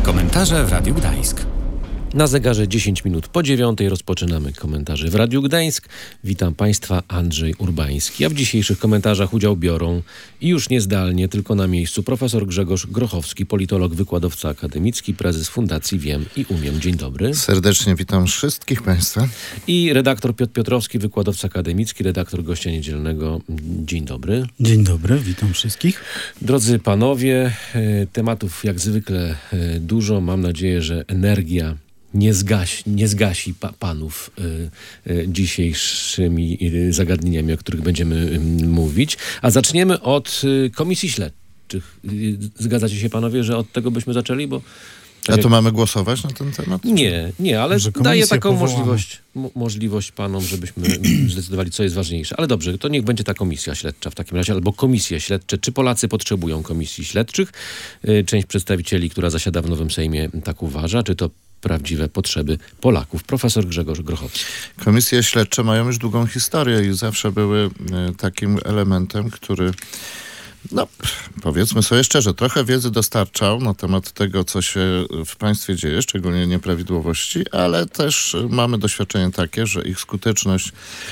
Komentarze w Radiu Gdańsk. Na zegarze 10 minut po 9 rozpoczynamy komentarze w Radiu Gdańsk. Witam Państwa, Andrzej Urbański. A w dzisiejszych komentarzach udział biorą i już niezdalnie, tylko na miejscu profesor Grzegorz Grochowski, politolog, wykładowca akademicki, prezes Fundacji Wiem i Umiem. Dzień dobry. Serdecznie witam wszystkich Państwa. I redaktor Piotr Piotrowski, wykładowca akademicki, redaktor Gościa Niedzielnego. Dzień dobry. Dzień dobry, witam wszystkich. Drodzy panowie, tematów jak zwykle dużo. Mam nadzieję, że energia nie zgasi panów dzisiejszymi zagadnieniami, o których będziemy mówić. A zaczniemy od komisji śledczych. Zgadzacie się panowie, że od tego byśmy zaczęli? Bo A to mamy głosować na ten temat? Nie, ale daję taką powołana. możliwość panom, żebyśmy zdecydowali, co jest ważniejsze. Ale dobrze, to niech będzie ta komisja śledcza w takim razie, albo komisje śledcze. Czy Polacy potrzebują komisji śledczych? Część przedstawicieli, która zasiada w Nowym Sejmie, tak uważa. Czy to prawdziwe potrzeby Polaków? Profesor Grzegorz Grochowski. Komisje śledcze mają już długą historię i zawsze były takim elementem, który, powiedzmy sobie szczerze, trochę wiedzy dostarczał na temat tego, co się w państwie dzieje, szczególnie nieprawidłowości, ale też mamy doświadczenie takie, że ich skuteczność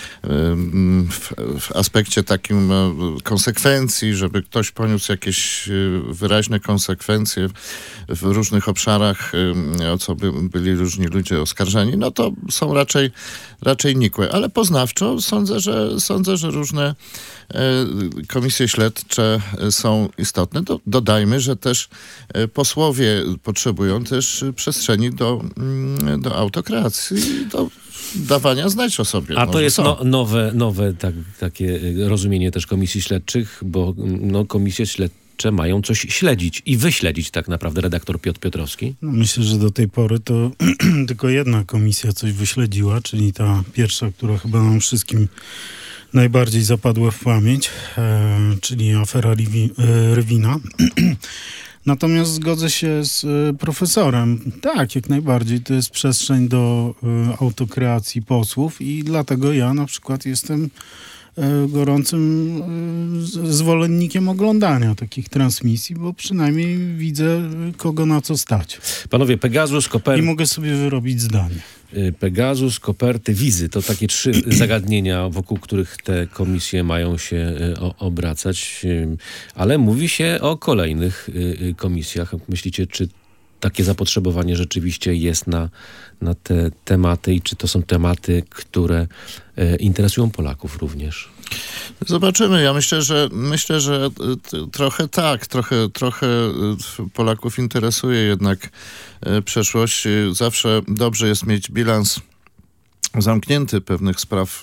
w aspekcie takim konsekwencji, żeby ktoś poniósł jakieś wyraźne konsekwencje w różnych obszarach, o co byli różni ludzie oskarżeni, to są raczej nikłe. Ale poznawczo sądzę, że różne komisje śledcze są istotne. Dodajmy, że też posłowie potrzebują też przestrzeni do autokreacji, do dawania znać o sobie. A to jest nowe takie rozumienie też komisji śledczych, bo komisje śledcze mają coś śledzić i wyśledzić tak naprawdę, redaktor Piotr Piotrowski. Myślę, że do tej pory to tylko jedna komisja coś wyśledziła, czyli ta pierwsza, która chyba nam wszystkim najbardziej zapadła w pamięć, czyli afera Rywina. Natomiast zgodzę się z profesorem. Tak, jak najbardziej. To jest przestrzeń do autokreacji posłów i dlatego ja na przykład jestem gorącym zwolennikiem oglądania takich transmisji, bo przynajmniej widzę, kogo na co stać. Panowie, Pegasus, Koperty... I mogę sobie wyrobić zdanie. Pegasus, Koperty, Wizy. To takie 3 zagadnienia, wokół których te komisje mają się obracać. Ale mówi się o kolejnych komisjach. Myślicie, czy takie zapotrzebowanie rzeczywiście jest na te tematy i czy to są tematy, które interesują Polaków również? Zobaczymy. Ja myślę, że trochę tak, trochę Polaków interesuje jednak przeszłość. Zawsze dobrze jest mieć bilans zamknięty pewnych spraw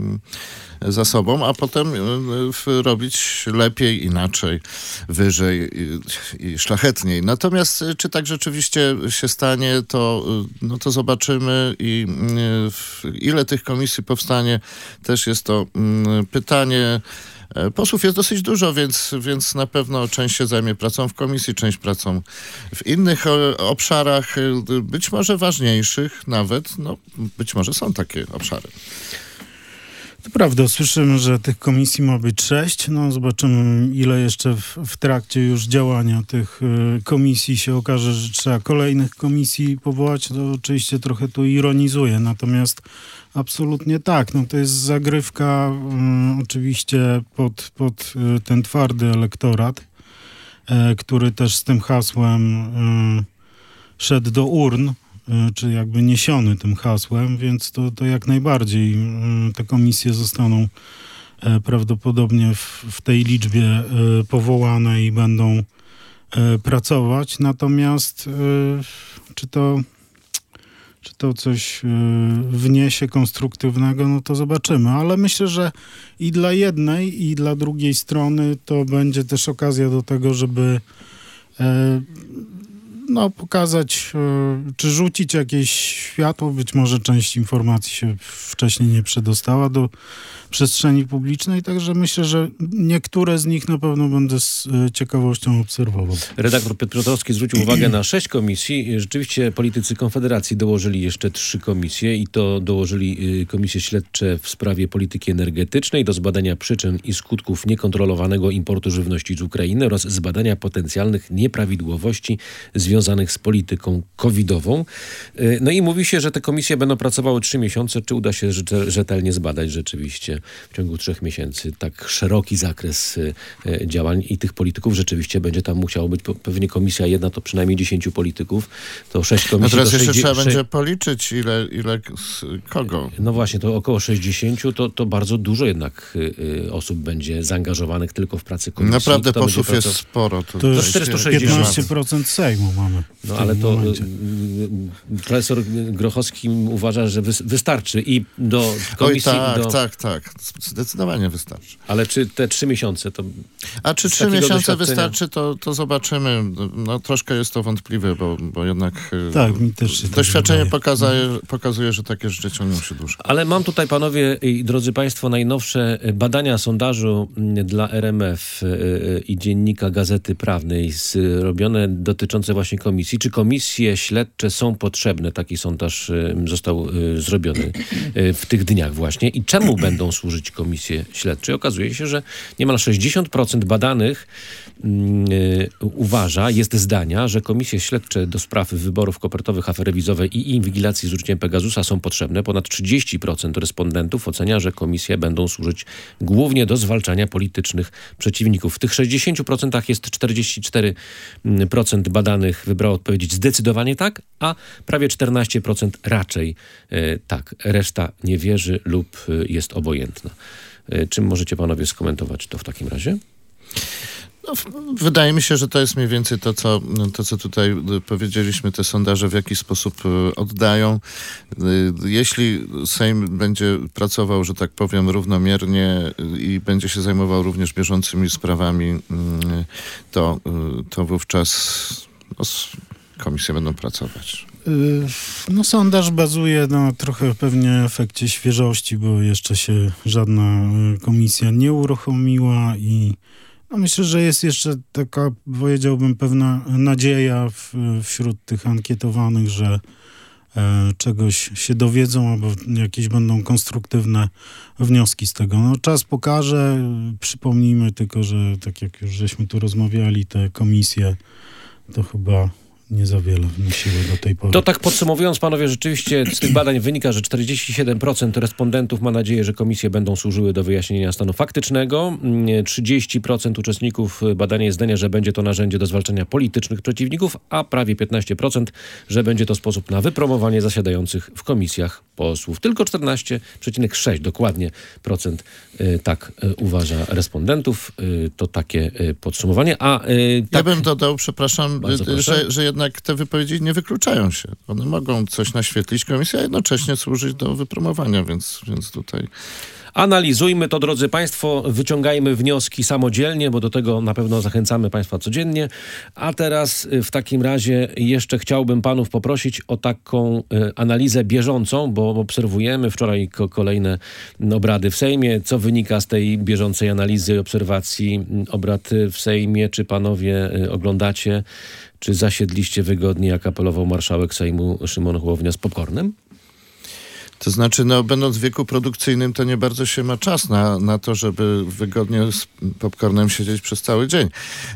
za sobą, a potem robić lepiej, inaczej, wyżej i szlachetniej. Natomiast czy tak rzeczywiście się stanie, to zobaczymy i ile tych komisji powstanie, też jest to pytanie. Posłów jest dosyć dużo, więc na pewno część się zajmie pracą w komisji, część pracą w innych obszarach, być może ważniejszych nawet, być może są takie obszary. To prawda, słyszymy, że tych komisji ma być 6. Zobaczymy, ile jeszcze w trakcie już działania tych komisji się okaże, że trzeba kolejnych komisji powołać. To oczywiście trochę tu ironizuję, natomiast absolutnie tak. To jest zagrywka oczywiście pod ten twardy elektorat, który też z tym hasłem szedł do urn, czy jakby niesiony tym hasłem, więc to jak najbardziej te komisje zostaną prawdopodobnie w tej liczbie powołane i będą pracować. Natomiast czy to coś wniesie konstruktywnego, to zobaczymy. Ale myślę, że i dla jednej, i dla drugiej strony to będzie też okazja do tego, żeby pokazać, czy rzucić jakieś światło. Być może część informacji się wcześniej nie przedostała do przestrzeni publicznej, także myślę, że niektóre z nich na pewno będę z ciekawością obserwował. Redaktor Piotr Piotrowski zwrócił uwagę na 6 komisji. Rzeczywiście politycy Konfederacji dołożyli jeszcze 3 komisje i to dołożyli komisje śledcze w sprawie polityki energetycznej do zbadania przyczyn i skutków niekontrolowanego importu żywności z Ukrainy oraz zbadania potencjalnych nieprawidłowości związanych związanych z polityką covidową. No i mówi się, że te komisje będą pracowały 3 miesiące. Czy uda się rzetelnie zbadać rzeczywiście w ciągu 3 miesięcy tak szeroki zakres działań i tych polityków rzeczywiście będzie tam musiało być pewnie komisja jedna, to przynajmniej 10 polityków, to 6 komisji. A teraz jeszcze trzeba będzie policzyć ile kogo. No właśnie, to około 60, to bardzo dużo jednak osób będzie zaangażowanych tylko w pracę komisji. Naprawdę posłów jest sporo. To już 15% Sejmu mamy. No ale to profesor Grochowski uważa, że wystarczy i do komisji... Oj, tak. Zdecydowanie wystarczy. Ale czy te 3 miesiące to... A czy 3 miesiące wystarczy, to zobaczymy. No troszkę jest to wątpliwe, bo jednak tak, mi też się doświadczenie pokazuje, że takie rzeczy ciągną się dłużej. Ale mam tutaj, panowie i drodzy państwo, najnowsze badania sondażu dla RMF i Dziennika Gazety Prawnej zrobione dotyczące właśnie komisji. Czy komisje śledcze są potrzebne? Taki sondaż został zrobiony w tych dniach właśnie. I czemu będą służyć komisje śledcze? Okazuje się, że niemal 60% badanych jest zdania, że komisje śledcze do spraw wyborów kopertowych, afery wizowej i inwigilacji z użyciem Pegasusa są potrzebne. Ponad 30% respondentów ocenia, że komisje będą służyć głównie do zwalczania politycznych przeciwników. W tych 60% jest 44% badanych wybrało odpowiedzieć zdecydowanie tak, a prawie 14% raczej tak. Reszta nie wierzy lub jest obojętna. Czym możecie panowie skomentować to w takim razie? No, wydaje mi się, że to jest mniej więcej to, co tutaj powiedzieliśmy, te sondaże w jaki sposób oddają. Jeśli Sejm będzie pracował, że tak powiem, równomiernie i będzie się zajmował również bieżącymi sprawami, to wówczas komisje będą pracować. No sondaż bazuje na trochę pewnie efekcie świeżości, bo jeszcze się żadna komisja nie uruchomiła i myślę, że jest jeszcze taka, powiedziałbym, pewna nadzieja wśród tych ankietowanych, że czegoś się dowiedzą albo jakieś będą konstruktywne wnioski z tego. No, czas pokaże. Przypomnijmy tylko, że tak jak już żeśmy tu rozmawiali, te komisje to chyba nie za wiele wnosiły do tej pory. To tak podsumowując, panowie, rzeczywiście z tych badań wynika, że 47% respondentów ma nadzieję, że komisje będą służyły do wyjaśnienia stanu faktycznego. 30% uczestników badania jest zdania, że będzie to narzędzie do zwalczania politycznych przeciwników, a prawie 15%, że będzie to sposób na wypromowanie zasiadających w komisjach posłów. Tylko 14,6 dokładnie procent tak uważa respondentów. To takie podsumowanie. Ja bym dodał, przepraszam, że jednak te wypowiedzi nie wykluczają się. One mogą coś naświetlić komisji, a jednocześnie służyć do wypromowania, więc tutaj... Analizujmy to, drodzy państwo, wyciągajmy wnioski samodzielnie, bo do tego na pewno zachęcamy państwa codziennie. A teraz w takim razie jeszcze chciałbym panów poprosić o taką analizę bieżącą, bo obserwujemy wczoraj kolejne obrady w Sejmie. Co wynika z tej bieżącej analizy, obserwacji obrad w Sejmie? Czy panowie oglądacie, czy zasiedliście wygodnie, jak apelował marszałek Sejmu Szymon Hołownia, z popcornem? To znaczy, będąc w wieku produkcyjnym, to nie bardzo się ma czas na to, żeby wygodnie z popcornem siedzieć przez cały dzień.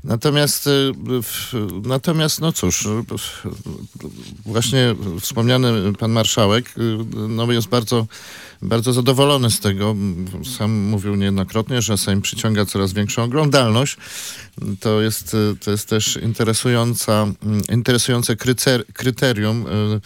Natomiast no cóż, właśnie wspomniany pan marszałek jest bardzo zadowolony z tego. Sam mówił niejednokrotnie, że Sejm przyciąga coraz większą oglądalność. To jest też interesujące kryterium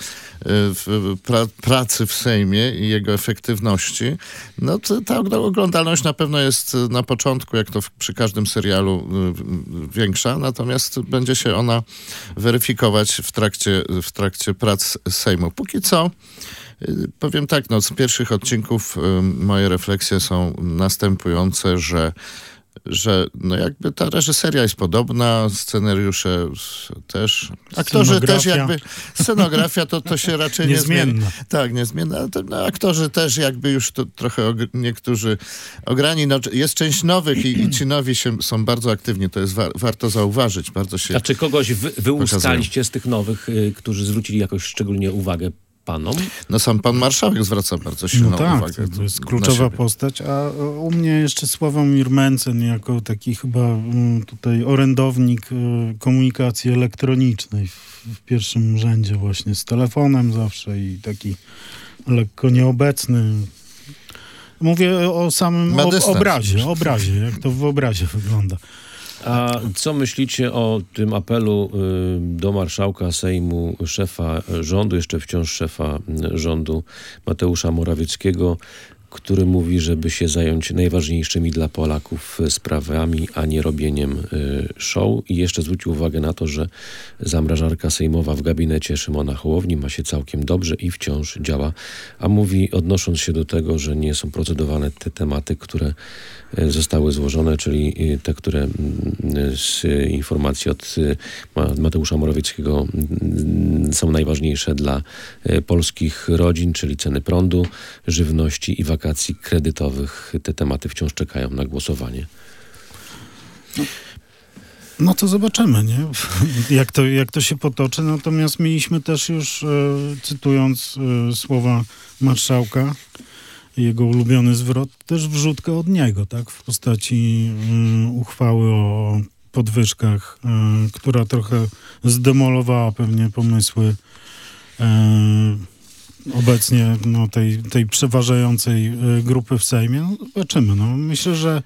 pracy w Sejmie i jego efektywności. No ta oglądalność na pewno jest na początku, jak to przy każdym serialu, większa, natomiast będzie się ona weryfikować w trakcie prac Sejmu. Póki co powiem tak, z pierwszych odcinków moje refleksje są następujące, że jakby ta reżyseria jest podobna, scenariusze też, aktorzy też jakby, scenografia to się raczej nie zmienia. Tak, niezmienna. Aktorzy też jakby już to trochę niektórzy ograni. Jest część nowych i ci nowi są bardzo aktywni, to jest warto zauważyć. Bardzo się... A czy kogoś wyłuskaliście z tych nowych, którzy zwrócili jakoś szczególnie uwagę panom? No sam pan marszałek zwraca bardzo silną uwagę. To jest kluczowa postać, a u mnie jeszcze Sławomir Mencen jako taki chyba tutaj orędownik komunikacji elektronicznej w pierwszym rzędzie właśnie z telefonem zawsze i taki lekko nieobecny. Mówię o samym obrazie, jak to w obrazie wygląda. A co myślicie o tym apelu do marszałka Sejmu, szefa rządu, jeszcze wciąż szefa rządu Mateusza Morawieckiego, który mówi, żeby się zająć najważniejszymi dla Polaków sprawami, a nie robieniem show. I jeszcze zwrócił uwagę na to, że zamrażarka sejmowa w gabinecie Szymona Hołowni ma się całkiem dobrze i wciąż działa. A mówi, odnosząc się do tego, że nie są procedowane te tematy, które zostały złożone, czyli te, które z informacji od Mateusza Morawieckiego są najważniejsze dla polskich rodzin, czyli ceny prądu, żywności i wakacji kredytowych. Te tematy wciąż czekają na głosowanie. No to zobaczymy, nie? Jak to się potoczy. Natomiast mieliśmy też już, cytując słowa marszałka, jego ulubiony zwrot, też wrzutkę od niego, tak? W postaci uchwały o podwyżkach, która trochę zdemolowała pewnie pomysły obecnie tej przeważającej grupy w Sejmie. No, zobaczymy. No, myślę, że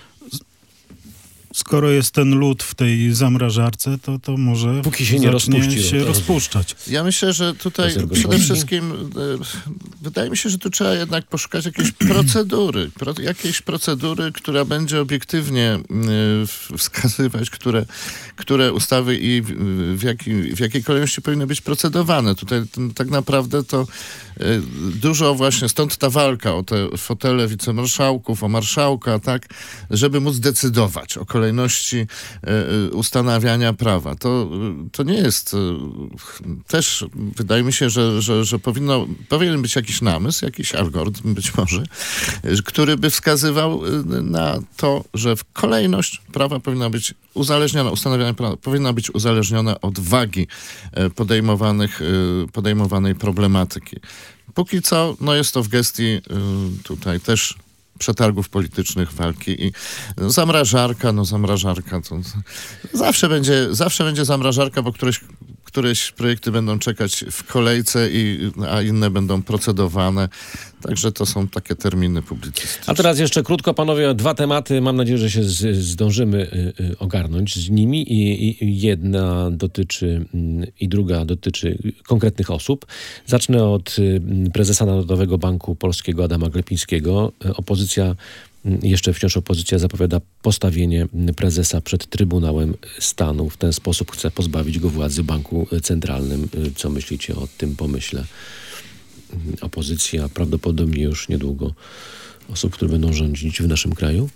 skoro jest ten lód w tej zamrażarce, to może póki się nie rozpuszczać. Ja myślę, że tutaj przede wszystkim wydaje mi się, że tu trzeba jednak poszukać jakiejś procedury, która będzie obiektywnie wskazywać, które ustawy i w jakiej kolejności powinny być procedowane. Tutaj tak naprawdę to dużo właśnie, stąd ta walka o te fotele wicemarszałków, o marszałka, tak, żeby móc decydować o kolejności ustanawiania prawa. To nie jest też, wydaje mi się, że powinien być jakiś namysł, jakiś algorytm być może, który by wskazywał na to, że kolejność prawa powinna być uzależniona, ustanawianie prawa powinna być uzależniona od wagi podejmowanej problematyki. Póki co, jest to w gestii tutaj też przetargów politycznych, walki i zamrażarka to zawsze będzie zamrażarka, bo któreś projekty będą czekać w kolejce, a inne będą procedowane. Także to są takie terminy publicystyczne. A teraz jeszcze krótko, panowie, 2 tematy. Mam nadzieję, że się zdążymy ogarnąć z nimi. I jedna dotyczy i druga dotyczy konkretnych osób. Zacznę od prezesa Narodowego Banku Polskiego Adama Glapińskiego. Jeszcze wciąż opozycja zapowiada postawienie prezesa przed Trybunałem Stanu. W ten sposób chce pozbawić go władzy w banku centralnym. Co myślicie o tym pomyśle? Opozycja, prawdopodobnie już niedługo osób, które będą rządzić w naszym kraju?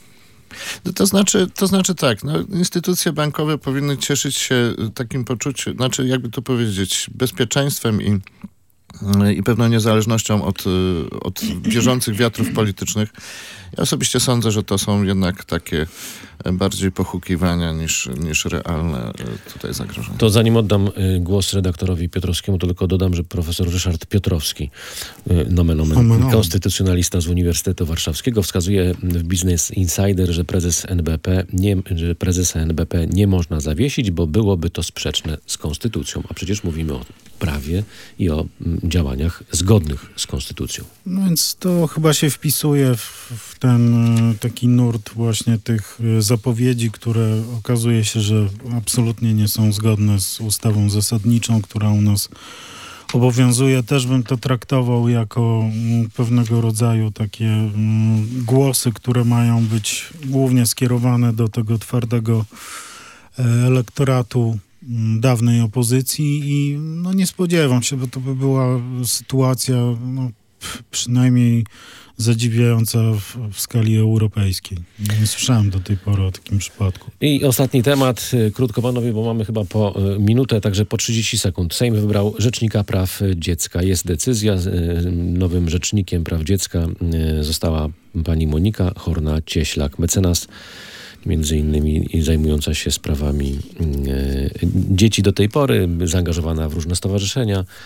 To znaczy tak, instytucje bankowe powinny cieszyć się takim poczuciem, jakby to powiedzieć, bezpieczeństwem i pewną niezależnością od bieżących wiatrów politycznych. Ja osobiście sądzę, że to są jednak takie bardziej pohukiwania niż realne tutaj zagrożenia. To zanim oddam głos redaktorowi Piotrowskiemu, to tylko dodam, że profesor Ryszard Piotrowski, nomen omen, konstytucjonalista z Uniwersytetu Warszawskiego, wskazuje w Business Insider, że prezesa NBP nie można zawiesić, bo byłoby to sprzeczne z konstytucją. A przecież mówimy o prawie i o działaniach zgodnych z konstytucją. No więc to chyba się wpisuje w ten taki nurt właśnie tych zapowiedzi, które okazuje się, że absolutnie nie są zgodne z ustawą zasadniczą, która u nas obowiązuje. Też bym to traktował jako pewnego rodzaju takie głosy, które mają być głównie skierowane do tego twardego elektoratu dawnej opozycji i nie spodziewam się, bo to by była sytuacja przynajmniej zadziwiająca w skali europejskiej. Nie słyszałem do tej pory o takim przypadku. I ostatni temat, krótko panowie, bo mamy chyba po minutę, także po 30 sekund. Sejm wybrał Rzecznika Praw Dziecka. Jest decyzja. Nowym Rzecznikiem Praw Dziecka została pani Monika Horna-Cieślak, mecenas, między innymi zajmująca się sprawami dzieci do tej pory, zaangażowana w różne stowarzyszenia.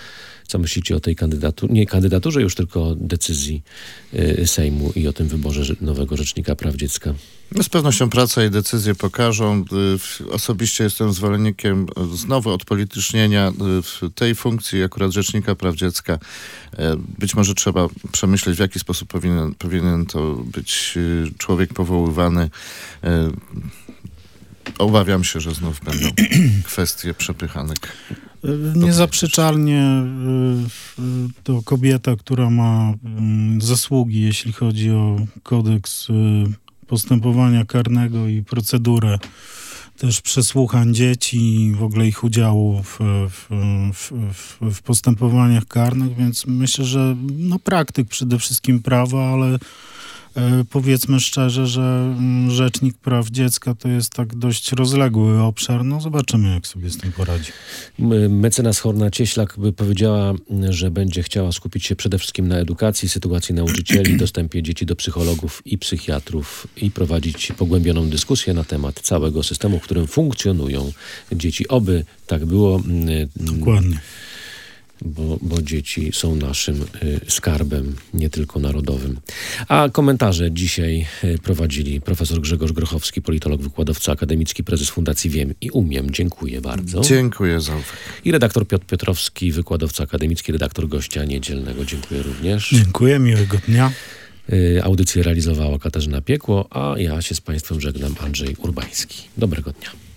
Co myślicie o tej kandydaturze już, tylko o decyzji Sejmu i o tym wyborze nowego Rzecznika Praw Dziecka? No z pewnością praca i decyzje pokażą. Osobiście jestem zwolennikiem znowu odpolitycznienia tej funkcji akurat Rzecznika Praw Dziecka. Być może trzeba przemyśleć, w jaki sposób powinien to być człowiek powoływany. Obawiam się, że znów będą kwestie przepychanek. Niezaprzeczalnie to kobieta, która ma zasługi, jeśli chodzi o kodeks postępowania karnego i procedurę też przesłuchań dzieci, w ogóle ich udziału w postępowaniach karnych, więc myślę, że praktyk przede wszystkim prawa, ale powiedzmy szczerze, że Rzecznik Praw Dziecka to jest tak dość rozległy obszar. Zobaczymy, jak sobie z tym poradzi. Mecenas Horna-Cieślak by powiedziała, że będzie chciała skupić się przede wszystkim na edukacji, sytuacji nauczycieli, dostępie dzieci do psychologów i psychiatrów i prowadzić pogłębioną dyskusję na temat całego systemu, w którym funkcjonują dzieci. Oby tak było. Dokładnie. Bo dzieci są naszym skarbem, nie tylko narodowym. A komentarze dzisiaj prowadzili profesor Grzegorz Grochowski, politolog, wykładowca akademicki, prezes Fundacji Wiem i Umiem. Dziękuję bardzo. Dziękuję za uwagę. I redaktor Piotr Piotrowski, wykładowca akademicki, redaktor Gościa Niedzielnego. Dziękuję również. Dziękuję, miłego dnia. Audycję realizowała Katarzyna Piekło, a ja się z Państwem żegnam, Andrzej Urbański. Dobrego dnia.